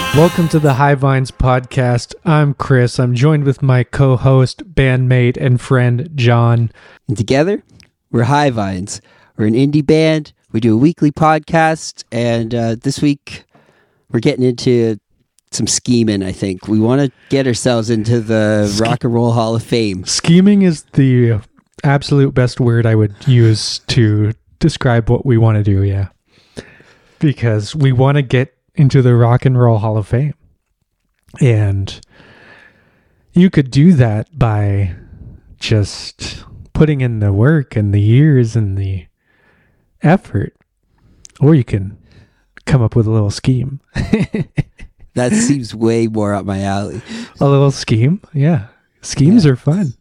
Welcome to the High Vines podcast. I'm Chris. I'm joined with my co-host, bandmate, and friend, John. And together, we're High Vines. We're an indie band. We do a weekly podcast. And this week, we're getting into some scheming, I think. We want to get ourselves into the Rock and Roll Hall of Fame. Scheming is the absolute best word I would use to describe what we want to do, yeah. Because we want to get into the Rock and Roll Hall of Fame. And you could do that by just putting in the work and the years and the effort. Or you can come up with a little scheme. That seems way more up my alley. A little scheme? Yeah. Schemes are fun.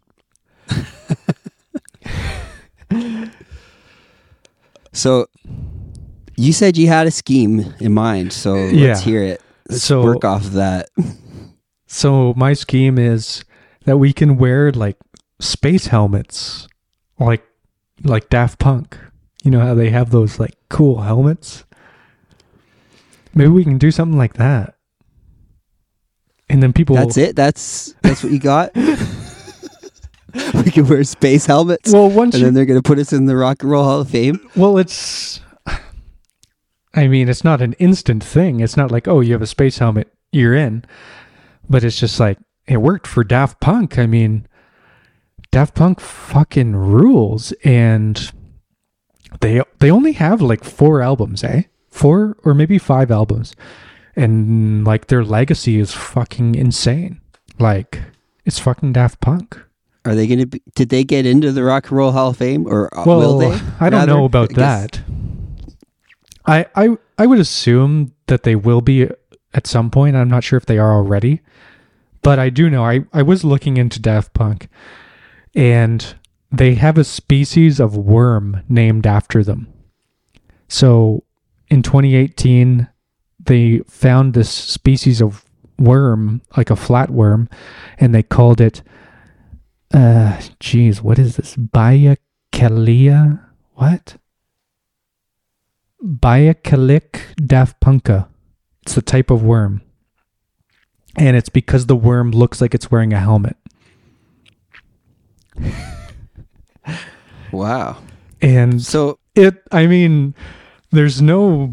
So, you said you had a scheme in mind, so let's hear it. Let's work off of that. So my scheme is that we can wear like space helmets, like Daft Punk. You know how they have those like cool helmets? Maybe we can do something like that. And then people... That's it? That's what you got? We can wear space helmets? Well, then they're going to put us in the Rock and Roll Hall of Fame? Well, it's not an instant thing. It's not like, oh, you have a space helmet, you're in. But it's just like, it worked for Daft Punk. I mean, Daft Punk fucking rules. And they only have like 4 albums, 4 or maybe 5 albums. And like their legacy is fucking insane. Like, it's fucking Daft Punk. Are they going to be... Did they get into the Rock and Roll Hall of Fame? Or will they? I don't know about that. I would assume that they will be at some point. I'm not sure if they are already. But I do know, I was looking into Daft Punk, and they have a species of worm named after them. So in 2018, they found this species of worm, like a flatworm, and they called it, what is this? Baiacalia? What? Baiacalic daftpunka. It's a type of worm. And it's because the worm looks like it's wearing a helmet. Wow. And so there's no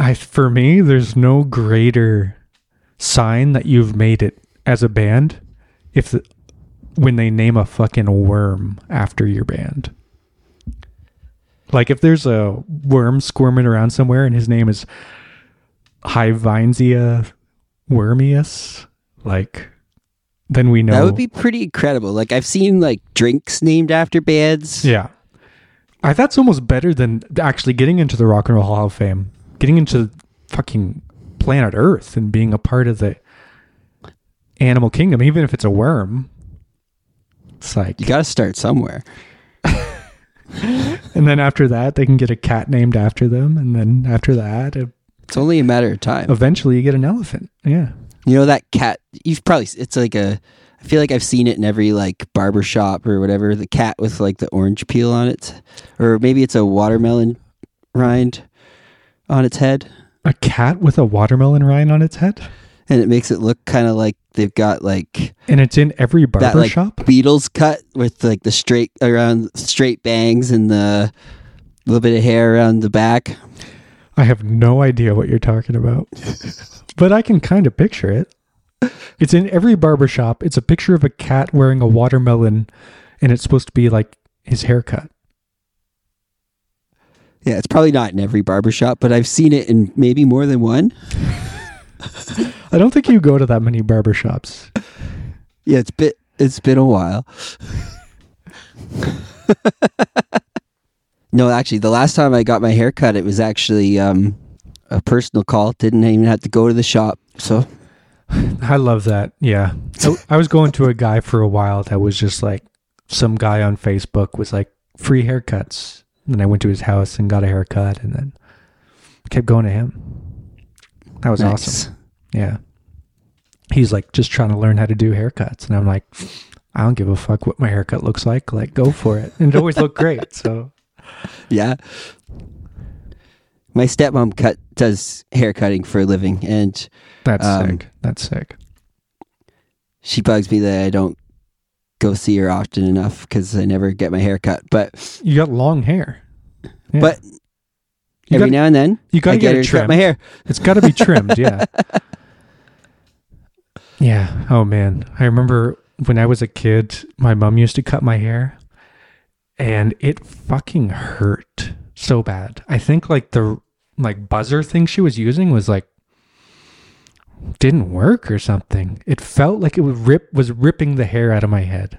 greater sign that you've made it as a band when they name a fucking worm after your band. Like if there's a worm squirming around somewhere and his name is Hyvinsia wormius, like then we know. That would be pretty incredible. Like I've seen like drinks named after bands. Yeah. That's almost better than actually getting into the Rock and Roll Hall of Fame. Getting into fucking planet Earth and being a part of the animal kingdom, even if it's a worm. It's like... You got to start somewhere. And then after that, they can get a cat named after them. And then after that... It's only a matter of time. Eventually, you get an elephant. Yeah. You know that cat... It's like a... I feel like I've seen it in every like barber shop or whatever. The cat with like the orange peel on it. Or maybe it's a watermelon rind on its head. A cat with a watermelon rind on its head? And it makes it look kind of like they've got like... And it's in every barber shop? Beatles cut with like the straight bangs and the little bit of hair around the back. I have no idea what you're talking about. But I can kind of picture it. It's in every barber shop. It's a picture of a cat wearing a watermelon, and it's supposed to be like his haircut. Yeah, it's probably not in every barbershop, but I've seen it in maybe more than one. I don't think you go to that many barbershops. Yeah, it's been a while. No, actually, the last time I got my hair cut, it was actually a personal call. Didn't even have to go to the shop. So I love that. Yeah. I was going to a guy for a while that was just like, some guy on Facebook was like, free haircuts. And then I went to his house and got a haircut and then kept going to him. That was awesome. Yeah. He's like just trying to learn how to do haircuts. And I'm like, I don't give a fuck what my haircut looks like. Like, go for it. And it always looked great. So, yeah. My stepmom does hair cutting for a living, and That's sick. That's sick. she bugs me that I don't go see her often enough because I never get my hair cut. But You got long hair. Yeah. but You every gotta- now and then you gotta I get get it her to cut trimmed. my hair. It's got to be trimmed, yeah. Yeah. Oh man, I remember when I was a kid, my mom used to cut my hair, and it fucking hurt so bad. I think like the buzzer thing she was using was like didn't work or something. It felt like it was ripping the hair out of my head.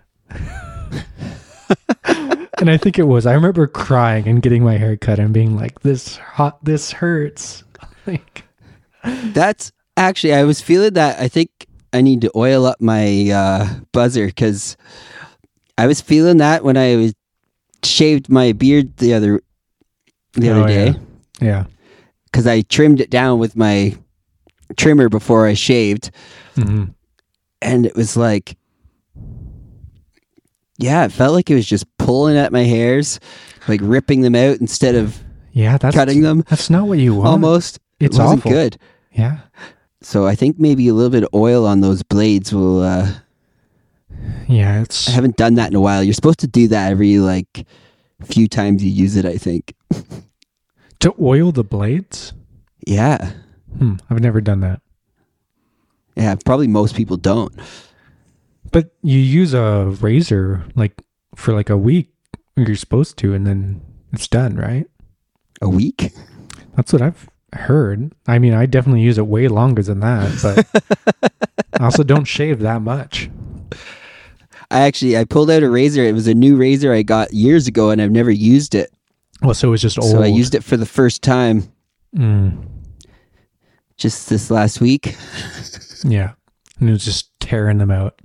And I think it was. I remember crying and getting my hair cut and being like, this hurts. Like, That's actually, I was feeling that. I think I need to oil up my buzzer because I was feeling that when I shaved my beard the other day yeah. because I trimmed it down with my trimmer before I shaved, Hmm. and it was like, yeah, it felt like it was just pulling at my hairs, like ripping them out instead of Yeah, that's cutting them. That's not what you want. Almost, It's it wasn't awful. good. Yeah. So I think maybe a little bit of oil on those blades will. Yeah, I haven't done that in a while. You're supposed to do that every like few times you use it, I think. to oil the blades? Yeah. I've never done that. Yeah, probably most people don't. But you use a razor like for like a week. You're supposed to, and then it's done, right? A week? That's what I've heard. I mean, I definitely use it way longer than that, but I also don't shave that much. I pulled out a razor. It was a new razor I got years ago, and I've never used it. Well, so it was just old. So I used it for the first time Mm, just this last week. yeah. And it was just tearing them out.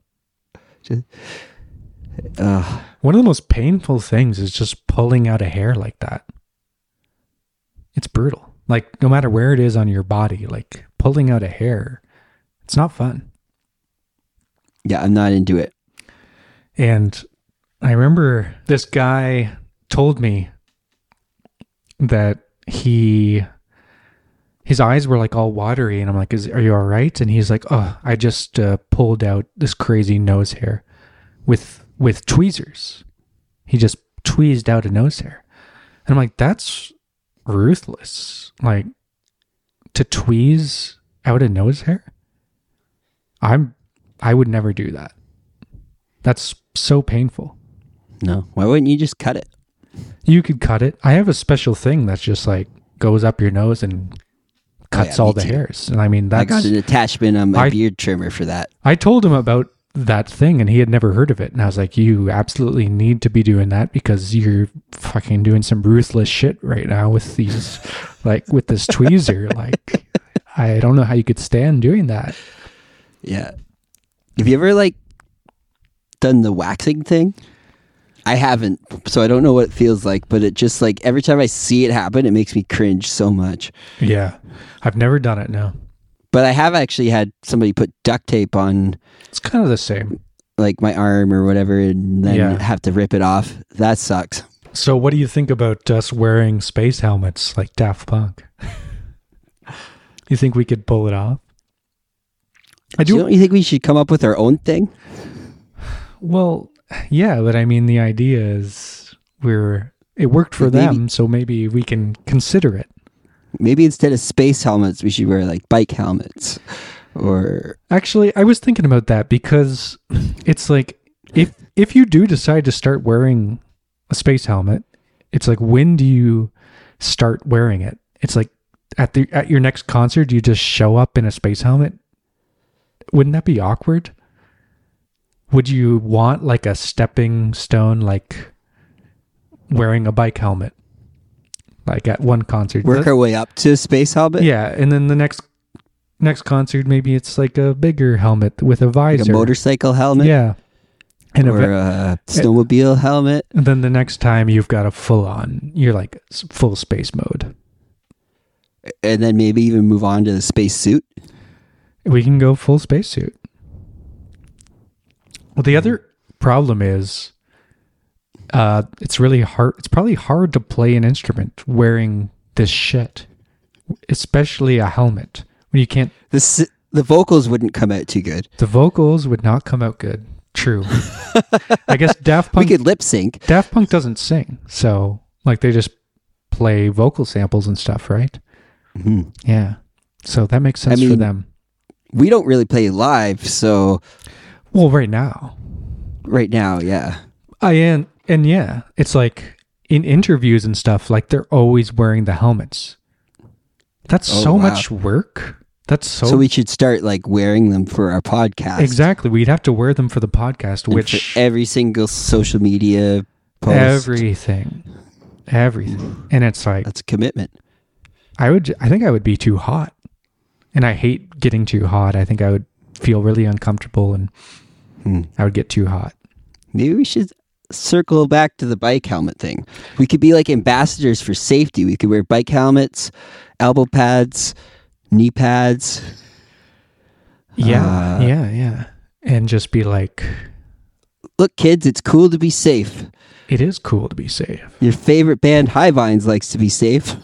One of the most painful things is just pulling out a hair like that. It's brutal. Like, no matter where it is on your body, like pulling out a hair, it's not fun. Yeah, I'm not into it. And I remember this guy told me that his eyes were like all watery, and I'm like, are you all right? And he's like, oh, I just pulled out this crazy nose hair with tweezers. He just tweezed out a nose hair. And I'm like, that's ruthless. Like, to tweeze out a nose hair? I would never do that. That's so painful. No. Why wouldn't you just cut it? You could cut it. I have a special thing that's just like goes up your nose and cuts yeah, all me the too. hairs. And I mean, I got that's, an attachment on my beard trimmer for that. I told him about that thing and he had never heard of it. And I was like, you absolutely need to be doing that because you're fucking doing some ruthless shit right now with these, like with this tweezer. Like, I don't know how you could stand doing that. Yeah. Have you ever like done the waxing thing? I haven't, so I don't know what it feels like, but it just like every time I see it happen, it makes me cringe so much. Yeah. I've never done it. No. But I have actually had somebody put duct tape on It's kind of the same. like my arm or whatever and then Yeah. have to rip it off. That sucks. So what do you think about us wearing space helmets like Daft Punk? You think we could pull it off? I do. Don't you think we should come up with our own thing? Well, yeah, but I mean, the idea is it worked for But maybe- them, so maybe we can consider it. Maybe instead of space helmets, we should wear like bike helmets or Actually, I was thinking about that because it's like if you do decide to start wearing a space helmet, it's like when do you start wearing it? It's like at your next concert, do you just show up in a space helmet? Wouldn't that be awkward? Would you want like a stepping stone, like wearing a bike helmet, like at one concert? work our way up to a space helmet? Yeah, and then the next concert, maybe it's like a bigger helmet with a Like visor. a motorcycle helmet? Yeah, and Or a snowmobile helmet? and then the next time you've got a full on, you're like full space mode. And then maybe even move on to the space suit? We can go full spacesuit. Well, the other problem is, it's really hard. It's probably hard to play an instrument wearing this shit. especially a helmet. When you can't, The vocals wouldn't come out too good. the vocals would not come out good. True. I guess Daft We Punk could lip sync. Daft Punk doesn't sing, so like they just play vocal samples and stuff, right? Mm-hmm. Yeah. So that makes sense for them. We don't really play live, so Well, right now. right now, yeah. And yeah, it's like in interviews and stuff, like they're always wearing the helmets. That's so wow. much work. That's So we should start like wearing them for our podcast. exactly. We'd have to wear them for the podcast, And which for every single social media post. everything, and it's like That's a commitment. I think I would be too hot, and I hate getting too hot. I think I would feel really uncomfortable, and I would get too hot. Maybe we should circle back to the bike helmet thing. We could be like ambassadors for safety. We could wear bike helmets, elbow pads, knee pads. Yeah, and just be like, Look, kids, it's cool to be safe. it is cool to be safe. Your favorite band, High Vines, likes to be safe.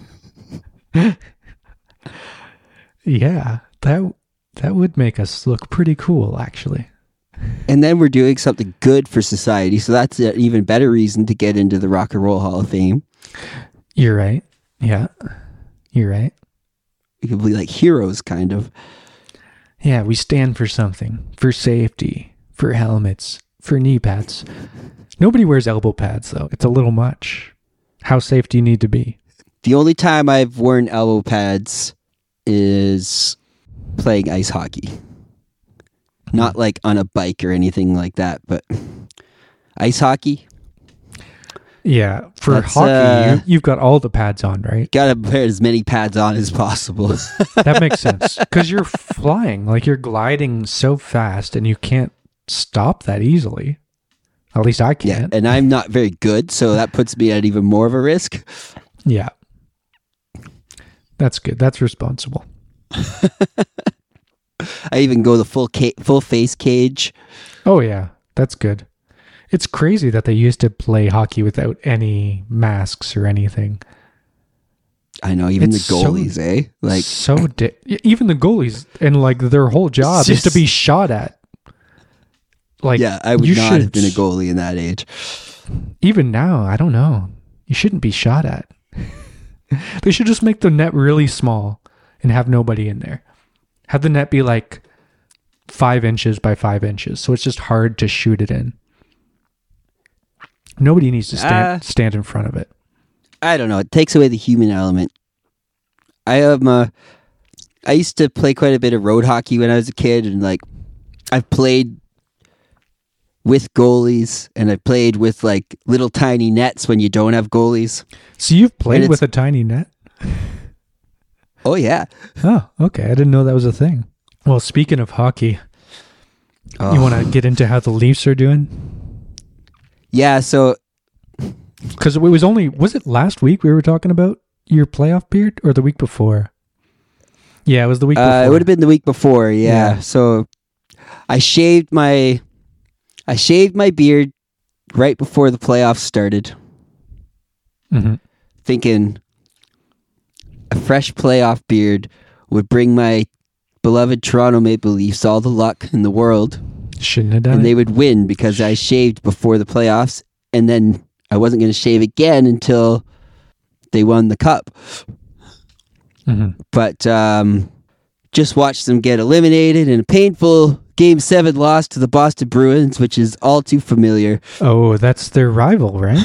Yeah, that would make us look pretty cool, actually. And then we're doing something good for society. So that's an even better reason to get into the Rock and Roll Hall of Fame. You're right. Yeah, you're right. We could be like heroes, kind of. Yeah, we stand for something. For safety. For helmets. For knee pads. Nobody wears elbow pads, though. It's a little much. How safe do you need to be? The only time I've worn elbow pads is playing ice hockey. Not like on a bike or anything like that, but ice hockey. Yeah, for That's, hockey, you've got all the pads on, right? Gotta put as many pads on as possible. That makes sense. Because you're flying. Like, you're gliding so fast, and you can't stop that easily. At least I Yeah, can't. and I'm not very good, so that puts me at even more of a risk. Yeah. That's good. That's responsible. I even go the full face cage. Oh, yeah. That's good. It's crazy that they used to play hockey without any masks or anything. I know, even It's the goalies, eh? Like, even the goalies, and like their whole job is to be shot at. Like, yeah, I would you not have been a goalie in that age. Even now, I don't know. You shouldn't be shot at. They should just make the net really small and have nobody in there. Have the net be like 5 inches by 5 inches, so it's just hard to shoot it in. Nobody needs to stand in front of it. I don't know. It takes away the human element. I used to play quite a bit of road hockey when I was a kid, and like I've played with goalies, and I've played with like little tiny nets when you don't have goalies. So you've played with a tiny net? Oh yeah. Oh, okay. I didn't know that was a thing. Well, speaking of hockey, you want to get into how the Leafs are doing? Yeah, so because it was it last week we were talking about your playoff period, or the week before? Yeah, it was the week before. It would have been the week before, yeah. So I shaved my beard right before the playoffs started. Mm-hmm. Thinking a fresh playoff beard would bring my beloved Toronto Maple Leafs all the luck in the world. Shouldn't have done and it. they would win because I shaved before the playoffs, and then I wasn't going to shave again until they won the cup. Mm-hmm. But just watched them get eliminated in a painful Game 7 loss to the Boston Bruins, which is all too familiar. Oh, that's their rival, right?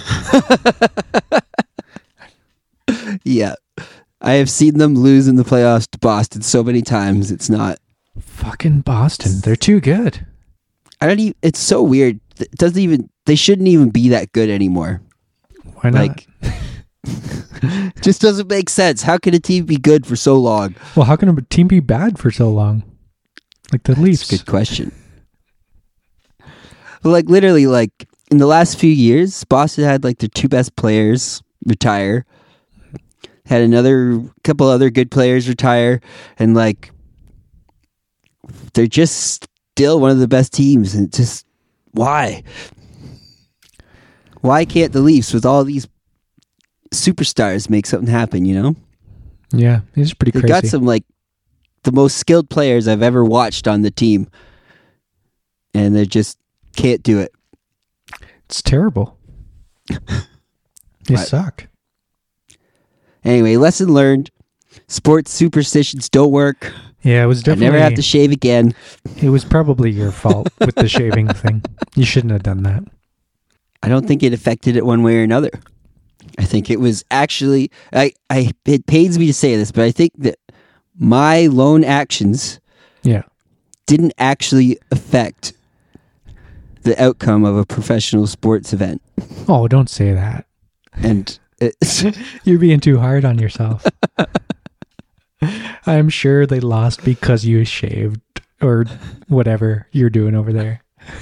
Yeah. I have seen them lose in the playoffs to Boston so many times. It's not... Fucking Boston. They're too good. It's so weird. They shouldn't even be that good anymore. Why not? Just doesn't make sense. How can a team be good for so long? Well, how can a team be bad for so long? Like the Leafs. That's a good question. But like literally, like in the last few years, Boston had like their two best players retire. Had another couple other good players retire, and like they're just still one of the best teams. And just why? Why can't the Leafs with all these superstars make something happen? You know? Yeah, he's pretty They crazy. got some like the most skilled players I've ever watched on the team, and they just can't do it. It's terrible. They But- suck. Anyway, lesson learned. Sports superstitions don't work. Yeah, it was I definitely. never have to shave again. It was probably your fault with the shaving thing. You shouldn't have done that. I don't think it affected it one way or another. I think it was actually, it pains me to say this, but I think that my lone actions Yeah. didn't actually affect the outcome of a professional sports event. Oh, don't say that. And it's, You're being too hard on yourself. I'm sure they lost because you shaved or whatever you're doing over there.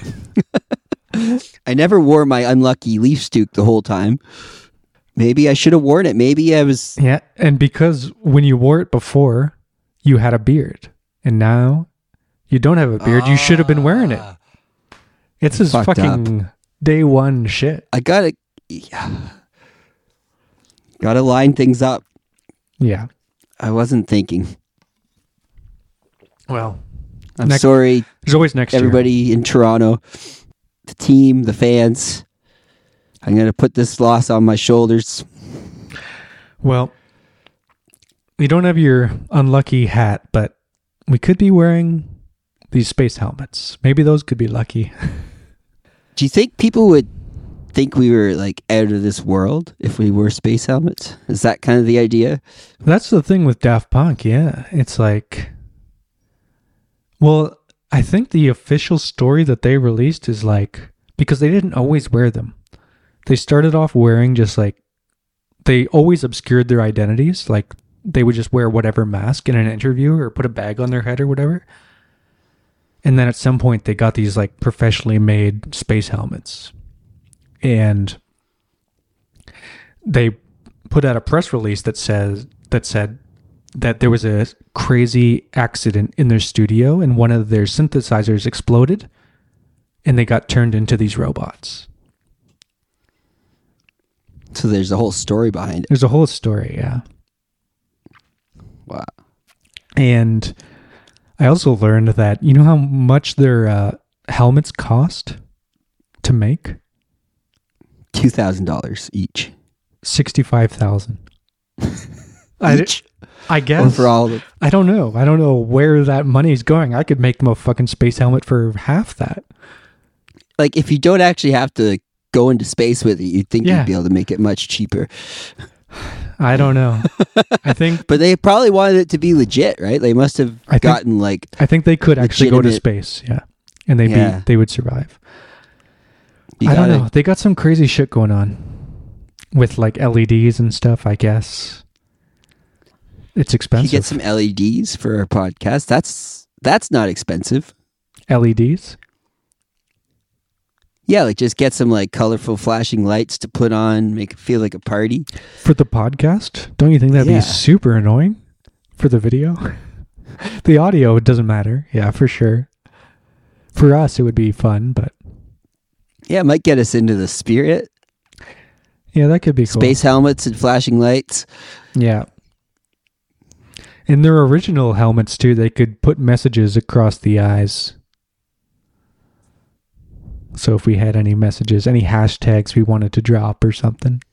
I never wore my unlucky leaf stook the whole time. Maybe I should have worn it. Maybe I was... Yeah, and because when you wore it before, you had a beard. And now you don't have a beard. You should have been wearing it. It's his Fucked fucking day one shit. I gotta... Gotta line things up. Yeah. I wasn't thinking. Well, I'm Next- sorry, there's always next year. everybody in Toronto, the team, the fans. I'm going to put this loss on my shoulders. Well, we don't have your unlucky hat, but we could be wearing these space helmets. Maybe those could be lucky. Do you think people would think we were like out of this world if we wore space helmets? Is that kind of the idea? That's the thing with Daft Punk, yeah. It's like, well, I think the official story that they released is like, because they didn't always wear them. They started off wearing just like, they always obscured their identities. Like they would just wear whatever mask in an interview or put a bag on their head or whatever. And then at some point they got these like professionally made space helmets. And they put out a press release that said that there was a crazy accident in their studio and one of their synthesizers exploded and they got turned into these robots. So there's a whole story behind it. There's a whole story, yeah. Wow. And I also learned that, you know how much their helmets cost to make? $2,000 each. $65,000. Each? I Or guess. for all of them. I don't know. I don't know where that money's going. I could make them a fucking space helmet for half that. Like if you don't actually have to go into space with it, you'd think Yeah. you'd be able to make it much cheaper. I don't know. I think But they probably wanted it to be legit, right? They must have I think- gotten like... they could actually go to Legitimate. space, yeah. And they would survive. You I don't gotta- know. They got some crazy shit going on with like LEDs and stuff, I guess. It's You expensive. get some LEDs for our podcast. That's not expensive. LEDs? Yeah, like just get some like colorful flashing lights to put on, make it feel like a party. For the podcast? Don't you think that'd Yeah. be super annoying for the video? The audio, it doesn't matter. Yeah, for sure. For us, it would be fun, but Yeah, it might get us into the spirit. yeah, that could be cool. Space helmets and flashing lights. Yeah. In their original helmets, too, they could put messages across the eyes. So if we had any messages, any hashtags we wanted to drop or something.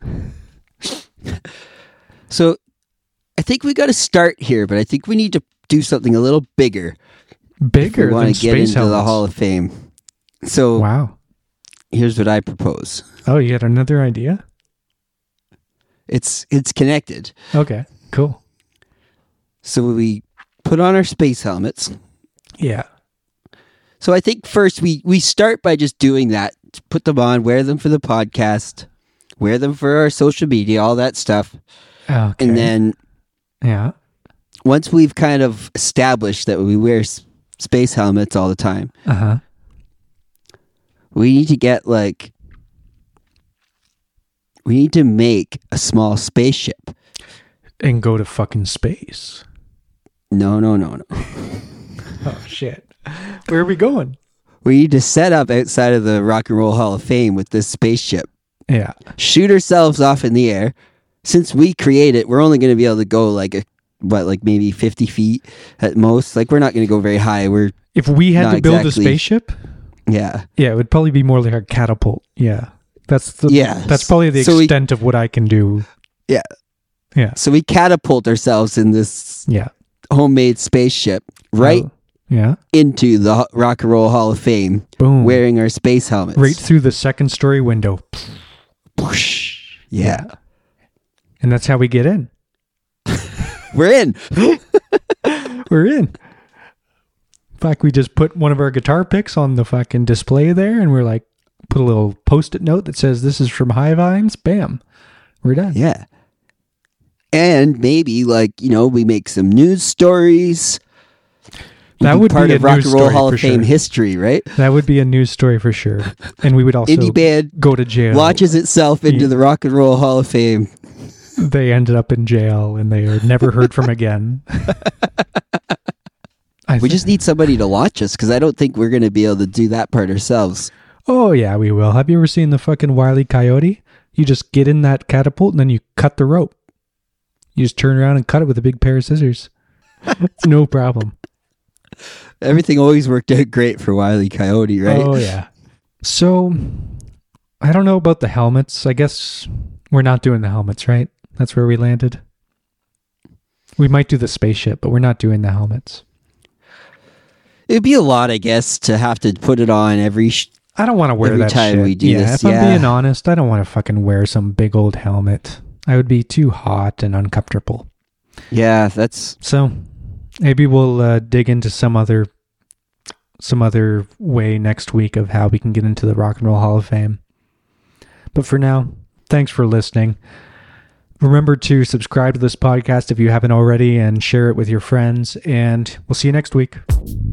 So I think we got to start here, but I think we need to do something a little bigger. Bigger if we want than to get space into helmets. the Hall of Fame. So Wow. here's what I propose. Oh, you had another idea? It's connected. Okay, cool. So we put on our space helmets. Yeah. So I think first we start by just doing that. Put them on, wear them for the podcast, wear them for our social media, all that stuff. Okay. And then yeah. once we've kind of established that we wear space helmets all the time, Uh-huh. we need to get like... We need to make a small spaceship. And go to fucking space. No. Oh, shit. Where are we going? We need to set up outside of the Rock and Roll Hall of Fame with this spaceship. Yeah. Shoot ourselves off in the air. Since we create it, we're only going to be able to go like like maybe 50 feet at most. Like, we're not going to go very high. If we had Not to build exactly. a spaceship, Yeah. yeah, it would probably be more like a catapult. Yeah. That's probably the So extent of what I can do. Yeah. Yeah. So we catapult ourselves in this Yeah. homemade spaceship right Yeah. into the Rock and Roll Hall of Fame, Boom. wearing our space helmets. Right through the second story window. Whoosh. Yeah. And that's how we get in. We're in. We're in. In fact, we just put one of our guitar picks on the fucking display there, and we're like, put a little post-it note that says, "This is from High Vines." Bam. We're done. Yeah. And maybe, like, we make some news stories. That would part be of a Rock news and Roll story Hall for of Fame sure. history, right? That would be a news story for sure. And we would also Indie band go to jail. launches itself into the Rock and Roll Hall of Fame. They ended up in jail, and they are never heard from again. We just need somebody to launch us, because I don't think we're going to be able to do that part ourselves. Oh, yeah, we will. Have you ever seen the fucking Wile E. Coyote? You just get in that catapult, and then you cut the rope. You just turn around and cut it with a big pair of scissors. It's no problem. Everything always worked out great for Wile E. Coyote, right? Oh, yeah. So, I don't know about the helmets. I guess we're not doing the helmets, right? That's where we landed. We might do the spaceship, but we're not doing the helmets. It'd be a lot, I guess, to have to put it on every I don't want to wear every that time shit. we do this. If I'm being honest, I don't want to fucking wear some big old helmet. I would be too hot and uncomfortable. Yeah, that's... So maybe we'll dig into some other way next week of how we can get into the Rock and Roll Hall of Fame. But for now, thanks for listening. Remember to subscribe to this podcast if you haven't already, and share it with your friends, and we'll see you next week.